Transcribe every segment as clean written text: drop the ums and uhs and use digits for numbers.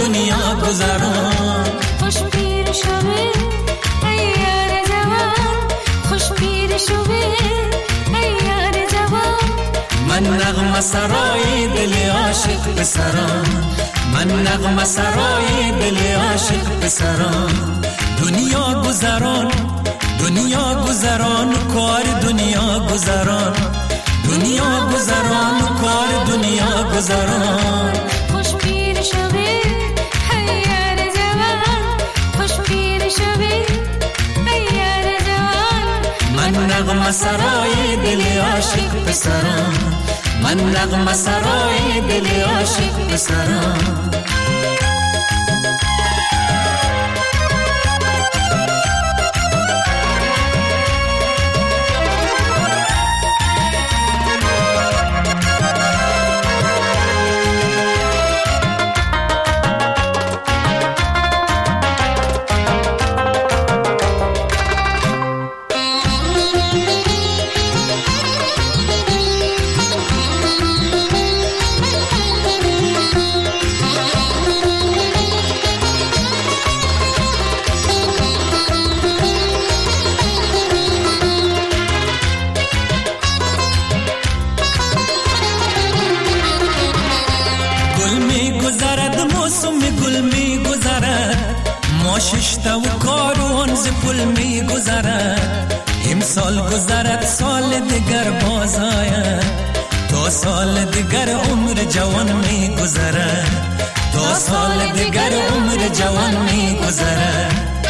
دنیا گذران. خوش پیر شوی ای یار جوان، خوش پیر شوی ای یار جوان. من نغمه سرای دل عاشق پسران، من نغمه سرای دل عاشق پسران. دنیا گذران، دنیا گذران، کار دنیا گذران، دنیا گذران، کار دنیا گذران. خوش پیر شوی ای یار جوان، خوش پیر شوی ای یار جوان. من نغمه سرای دل عاشق پسران، من نغمه سرای دل عاشق پسران. گل می گذرد، ماششته و کاروان ز پل می گذرد. امسال گذرد سال دیگر باز آید، تا سال دیگر عمر جوان می گذرد، تا سال دیگر عمر جوان می گذرد.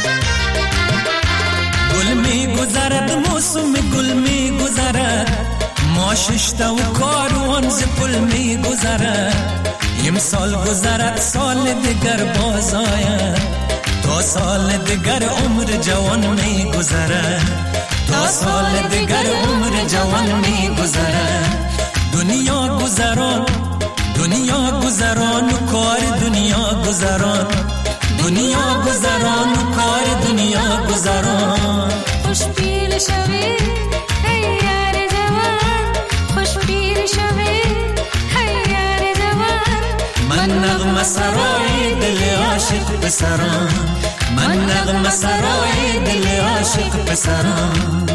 گل می گذرد موسم گل می گذرد، ماششته و کاروان ز پل می گذرد. امسال گذرد سال دیگر باز آید، تا سال دیگر عمر جوان می گذرد، تا سال دیگر عمر جوان می گذرد. دنیا گذران، دنیا گذران، کار دنیا گذران، دنیا گذران، کار دنیا گذران. خوش پیر شوی ای یار جوان، خوش پیر شوی ای یار جوان. من نغمه سرای دل عاشق پسران، من نغمه سرای دل عاشق پسران.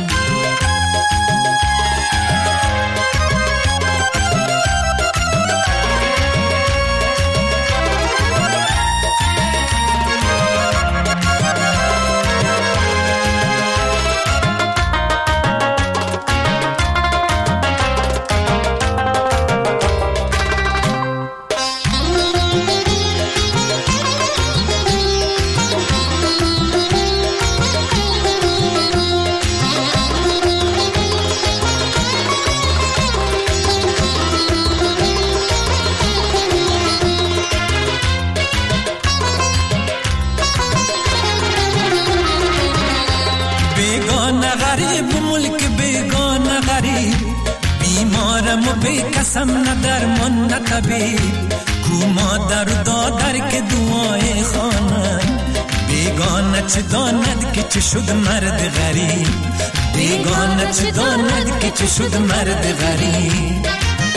غریب ملک بیگانه غریب، بیمارم و بی کسم نه درمان نه طبیب. کو مادر و دادر که دعای خوانند، بیگانه چه داند که چه شد مرد غریب، بیگانه چه داند که چه شد مرد غریب.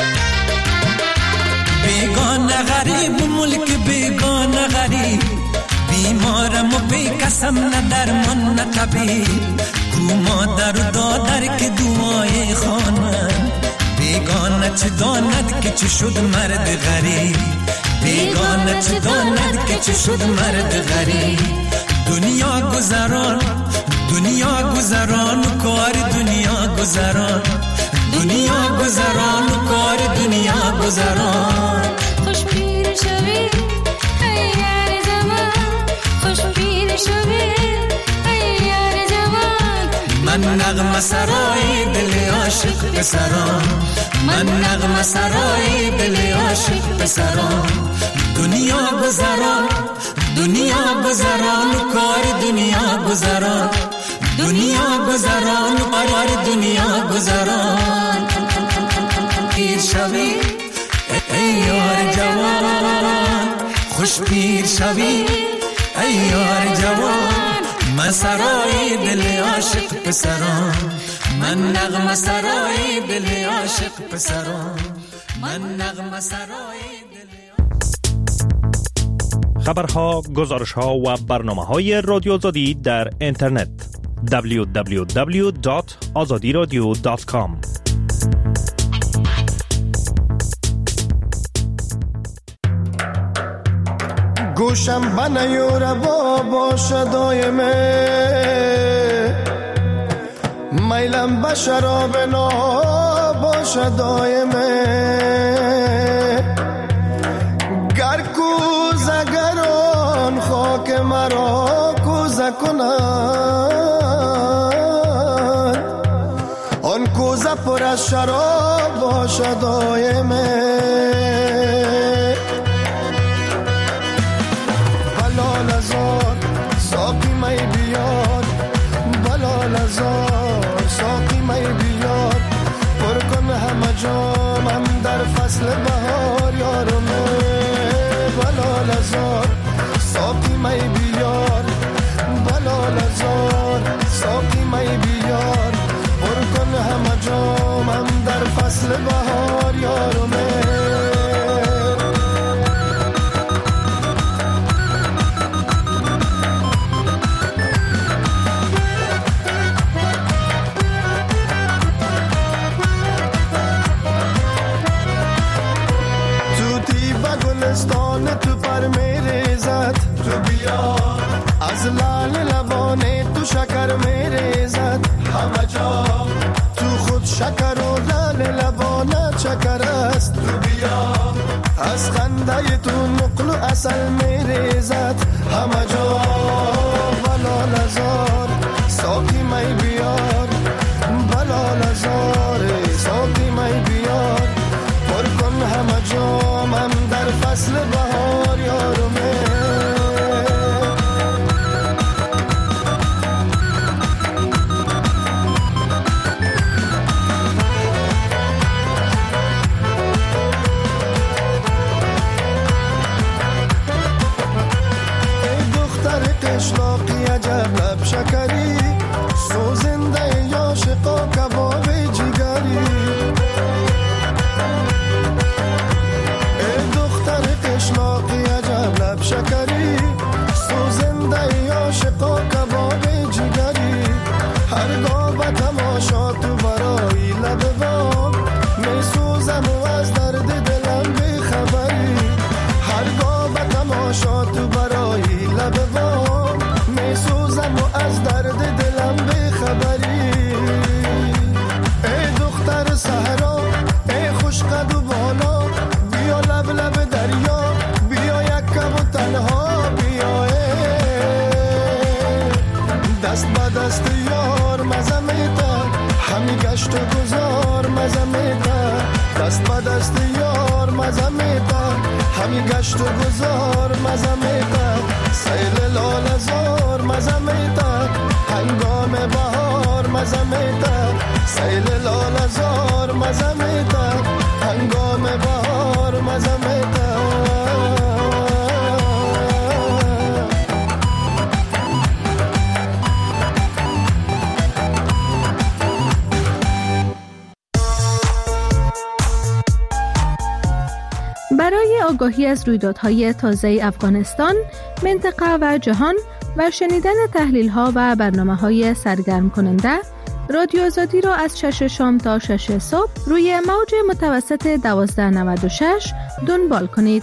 بیگانه غریب ملک بیگانه غریب، بیمارم و بی کسم نه درمان نه طبیب. کو مادر و دادر که دعای خوانند، بیگانه چه داند که چه شد مرد غریب، بیگانه چه داند که چه شد مرد غریب. دنیا گذران، دنیا گذران، کار دنیا گذران، دنیا گذران، کار دنیا گذران. خوش پیر شوی ای یار جوان، خوش پیر شوی ای یار جوان. من نغمه سرای دل عاشق پسران، من نغمه سرای دل عاشق پسران. دنیا گذران، دنیا گذران، کار دنیا گذران، دنیا گذران، کار دنیا گذران. پیر شوی ای یار جوان، خوش پیر شوی ای یار جوان. من سرای دل عاشق پسران، من نغمه سرای دل عاشق پسران، من نغمه سرای دل عاشق. خبرها، گزارشها و برنامه‌های رادیو آزادی در اینترنت www.azadiradio.com. گوشم بنیور باش دایمه، میلم به شراب نا باش دایمه، گر کوزگران خاک مرا کوزه کنند، آن کوزه پر از شراب باش دایمه. بلال ازار ساقی می بیار، بلال ازار ساقی می بیار، پر کن همه جامم در فصل بهار یارمه. بلال ازار ساقی می بیار، بلال ازار ساقی می بیار، پر کن همه جامم در فصل بهار یارمه. تو پر میره زد تو بیا، از لال لبانه تو شکر میره زد همه جا، تو خود شکر و لال لبانه چکر است تو بیا، از خنده تو نقل و اصل میره زد همه جا. بلال ازار ساقی می بیار، بلال ازار ساقی می بیار، پر کن همه جامم در فصل بهار یارمه. ای دختر قشلاقی عجب لب شکری، سوزنده یا شقا کباب جگری، قشلاقی عجب لب شکری، سوزنده یا شقا کباب جگری، هرگاه به تماشا تو برای لب بام می سوزم و از درد دلم بی خبری، هرگاه به تماشا تو برای لب بام می سوزم و از درد دلم بی خبری. ای دختر صحرا ای خوش قد و بالا، بیا لب لب دریا، بیا یک کم و تنها بیا، دست با دست یار مزه میده، همی گشت و گذار مزه میده، دست با دست یار مزه میده، همی گشت و گذار مزه میده، سیل لال ازار مزه میده، هنگام بهار مزه میده، سیل لال ازار مزه میده، هنگام بهار مزه میده. برای آگاهی از رویدادهای تازه افغانستان، منطقه و جهان و شنیدن تحلیل‌ها و برنامه‌های سرگرم کننده، رادیو آزادی را از 6 شام تا 6 صبح روی موج متوسط 1296 دنبال کنید.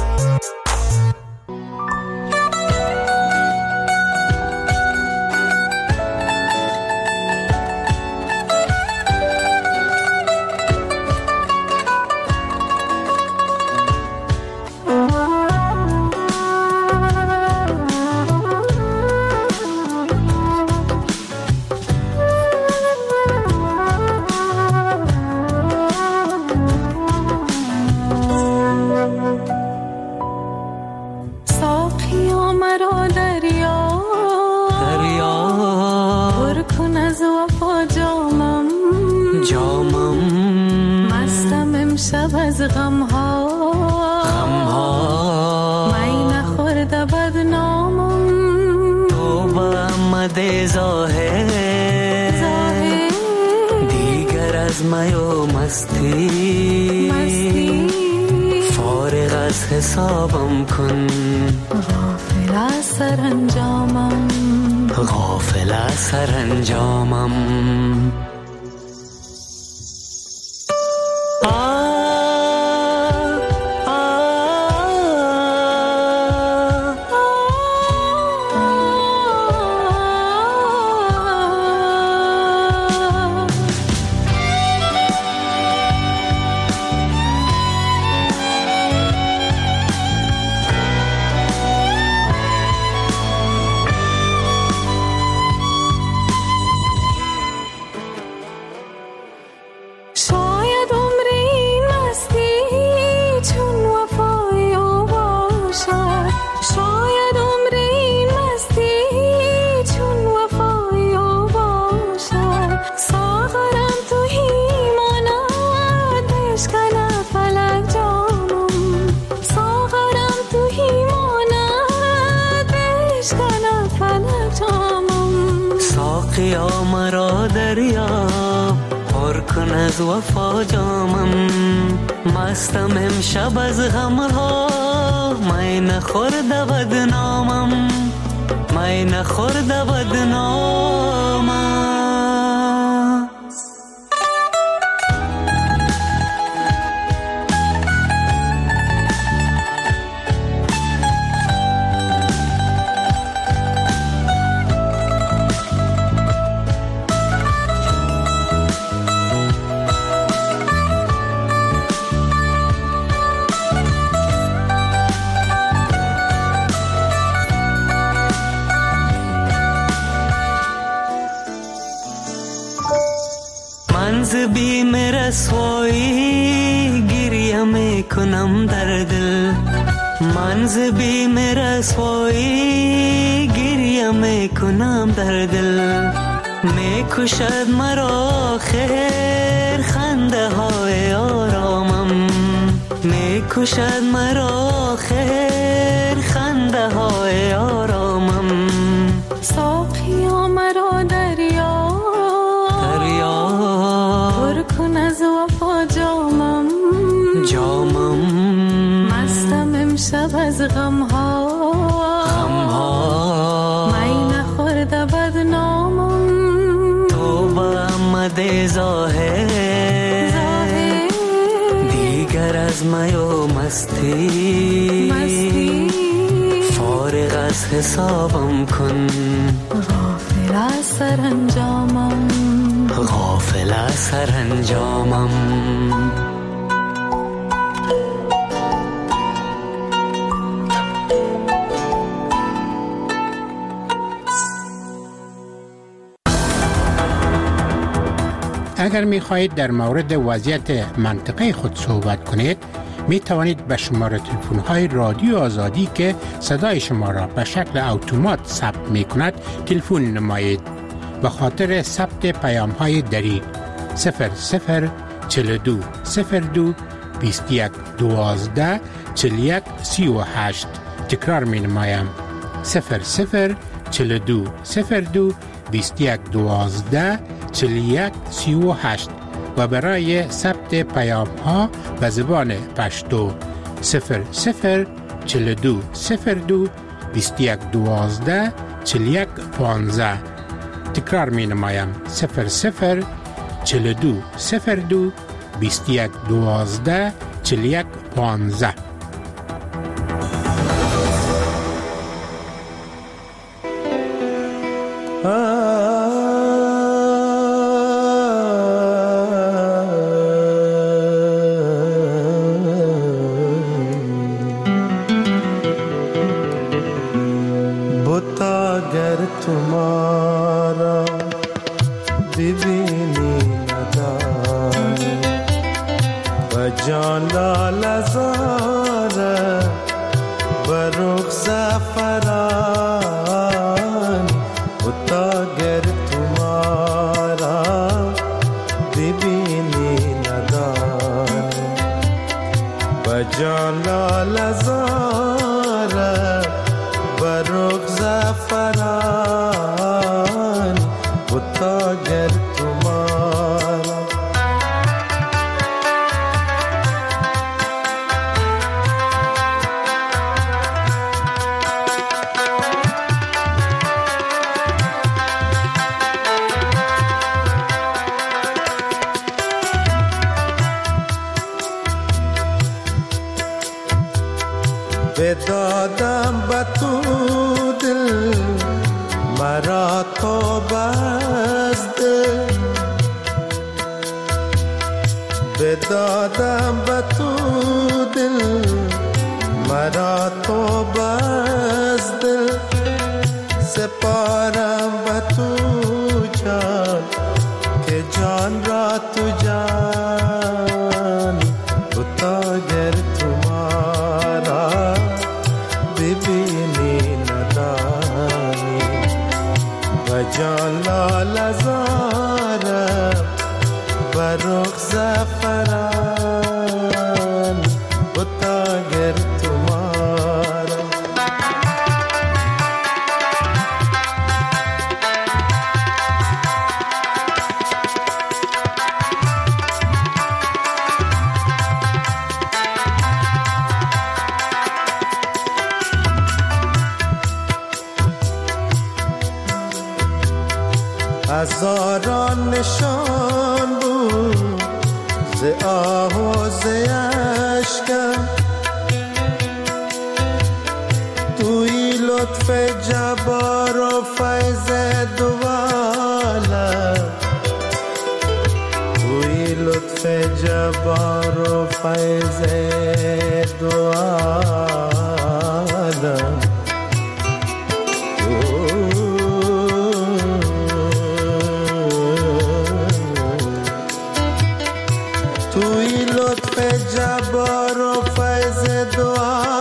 شب از غمها می نخورده بدنامم، تو با آمده ظاهر دیگر از می و مستی، فارغ از حسابم کن. غافل از سرانجامم، غافل از سرانجامم. ساقیا مرا دریاب، پر کن از وفا جامم. مستم امشب از غمها، می نخورده بدنامم، می نخورده بدنامم. منز بیم رسوایی گریه میکنم در دل. منز بیم رسوایی گریه میکنم در دل. میکشد مرا خیر خنده های آرامم، میکشد مرا خیر خنده های آرامم. ساقیا مرا دریا، پر کن از وفا جامم، جامم. مستم امشب از غمها، غمها. می نخورده بدنامم. توبه آمده ظاهر، دیگر از می و مستی، فارغ از حسابم کن. غافل از سرانجامم، غافل از سرانجامم. اگر می خواهید در مورد وضعیت منطقه خود صحبت کنید، می توانید به شماره تلفن های رادیو آزادی که صدای شما را به شکل اتومات ثبت می کند تلفن نمایید. به خاطر ثبت پیام های دری 0042 02 21 12 41 38. تکرار می نمایم 0042 02 21 12 41 38 و برای ثبت پیام ها به زبان پشتو 0042 02 21 12 41 15. تکرار می نمایم 0042 02 21 12 41 15. تو دل مرا تو بزده بدادم به تو دل مرا تو بزده سپارم به تو جان که جان را تو جان بتا گر تو مارا ببینی ندانی و جان لال زارم و رخ زفران بتا گر تو مارا هزاران نشان بود ز آه و ز اشکم توی لطف جبار و فیض دوالم توی لطف جبار و فیض دوالم جبار و فیض دو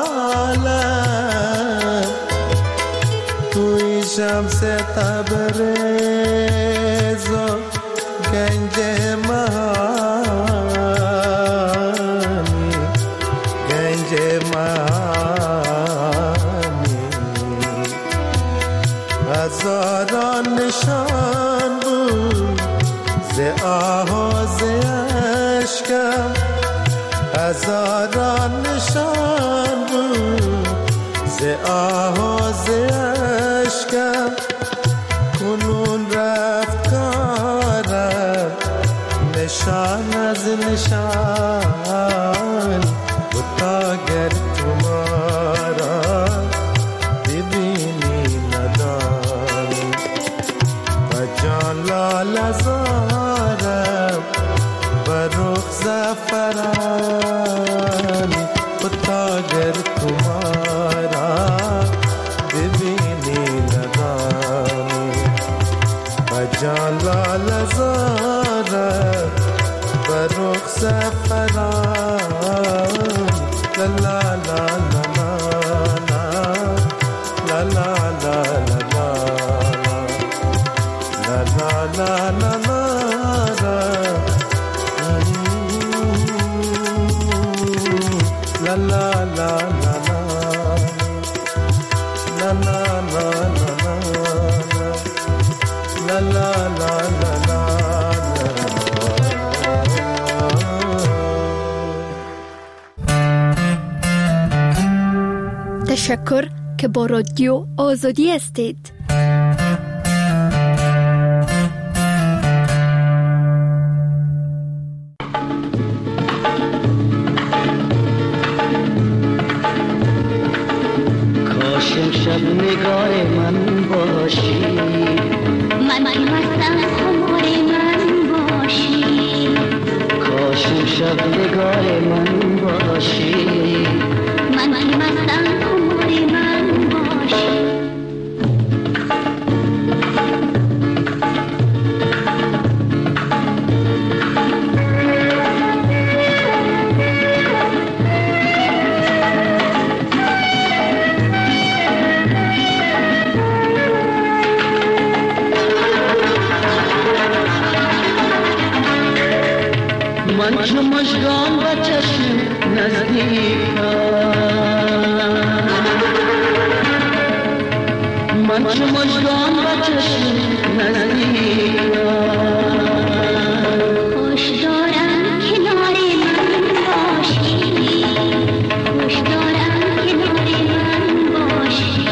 عالم توی شمس تبریز و گنج مهانی گنج مهانی هزاران نشان بود ز آه و ز اشکم هزاران نشان بود ز آه و ز اشکم کنون رفت کارم نشان از نشان بتا گر تو مارا ببینی ندانی و جان لال زارم و رخ زفران بتا گر تمہارا ببینی ندانی و جان لال زارم و رخ زفران لا لا لا لا لا لا لا لا لا لا لا لا La la la la la la la la la la la la. تشکر که با رادیو آزادی هستید. شب نگاه من باشی من مستم خمار من باشی کاش شب نگاه من باشی من مستم خمار من باشی من چو مژگان و چشم نزدیکم من چو مژگان و چشم نزدیکم خوش دارم کنار من باشی خوش دارم کنار من باشی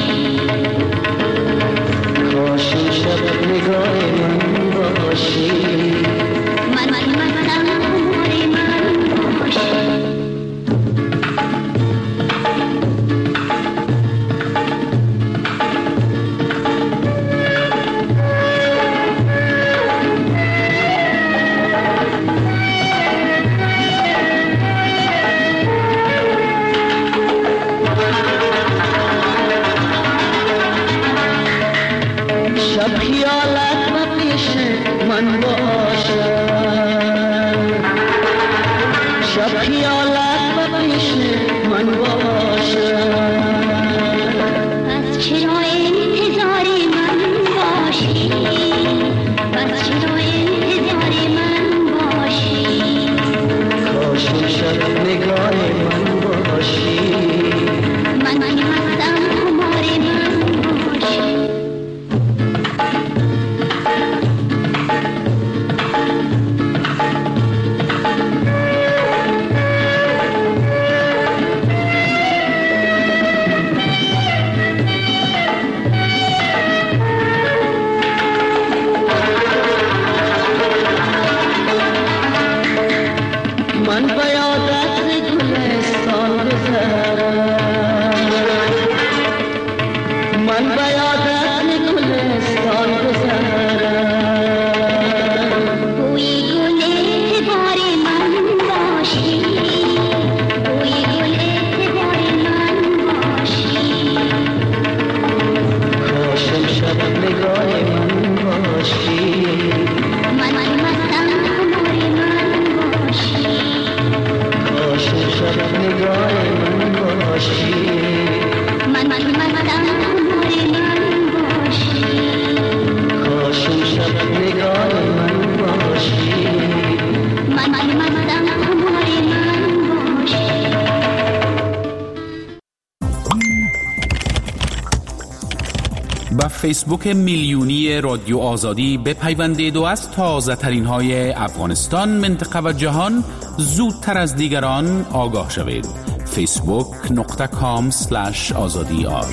کاش شب نگاه من باشی من مستم خمار من باشی به فیسبوک میلیونی رادیو آزادی بپیوندید و از تازه ترین های افغانستان، منطقه و جهان زودتر از دیگران آگاه شوید. facebook.com/azadiar.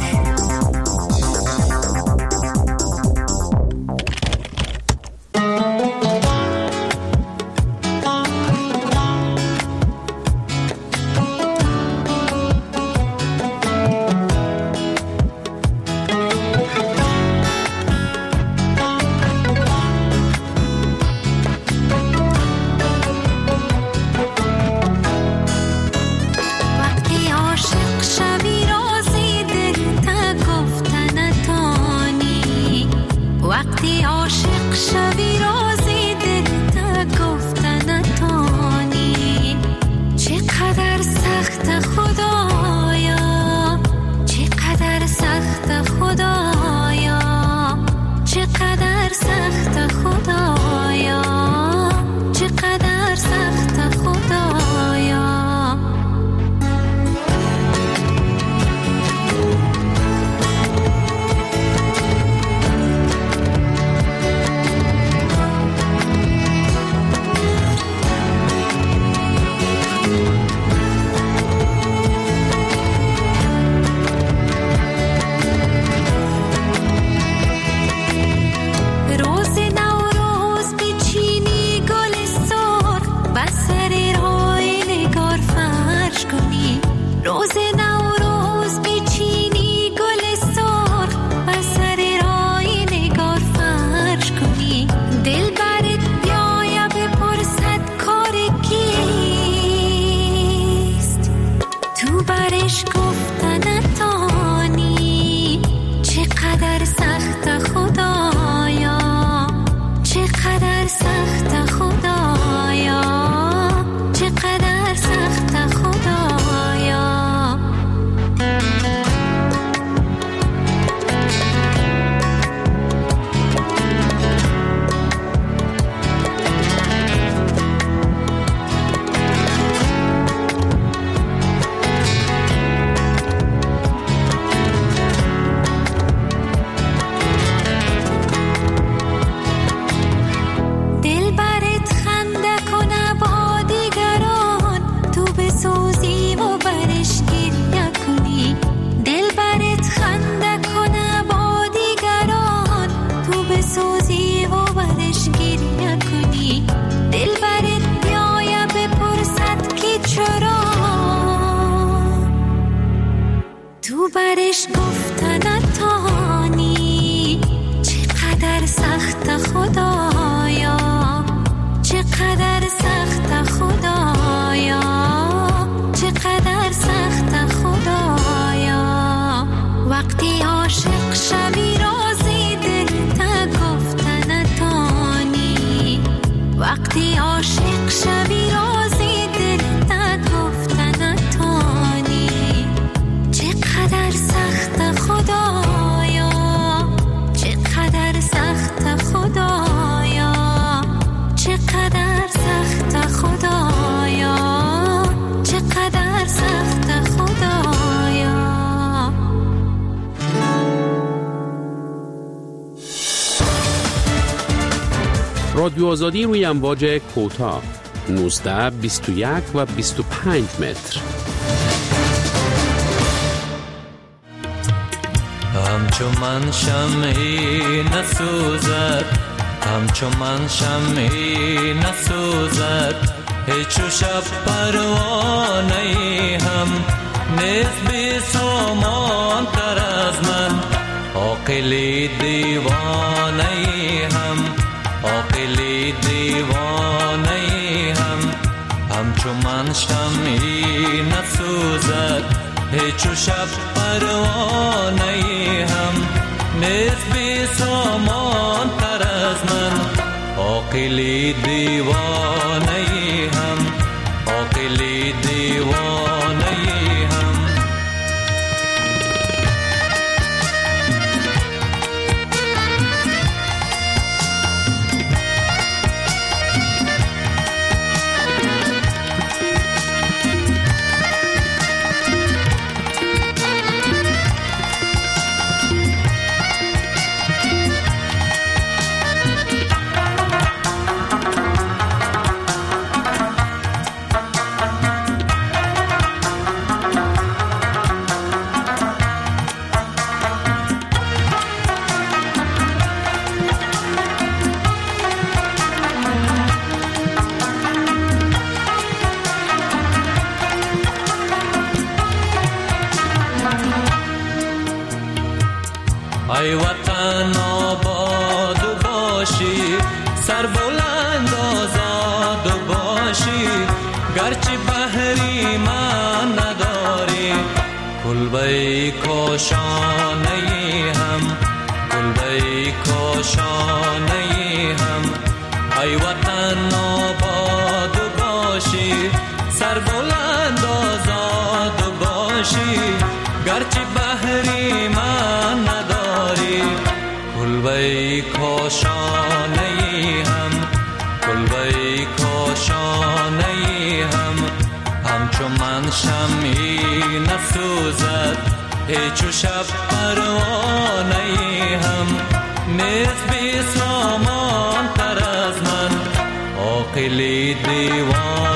رادیو آزادی روی امواج کوتاه 19، 21 و 25 متر. همچو من شمعی نسوزد، همچو من شمعی نسوزد، هیچو شب پروانه‌ای هم نیست بی سامان تر از من. عاقلی دیوانه‌ای هم، عاقلی دیوانه‌ای هم، همچو من شمعی نسوزد، هیچو شب پروانه‌ای هم نیست بی سامان تر از من. عاقلی دیوانه‌ای هم، عاقلی دیوانه‌ای هم. ای وطن آباد باشی، سر بلند آزاد باشی، گرچه بحری من نداری، کلبه کاشانه هم، کلبه کاشانه هم. ای وطن آباد باشی، سر بلند آزاد باشی، گرچه بحری من نداری، کلبه کاشانه هم، کلبه کاشانه هم. همچو من شمعی نسوزد، هیچ و شب پروانه هم، نیست بی سامان تر از من عاقلی دیوانه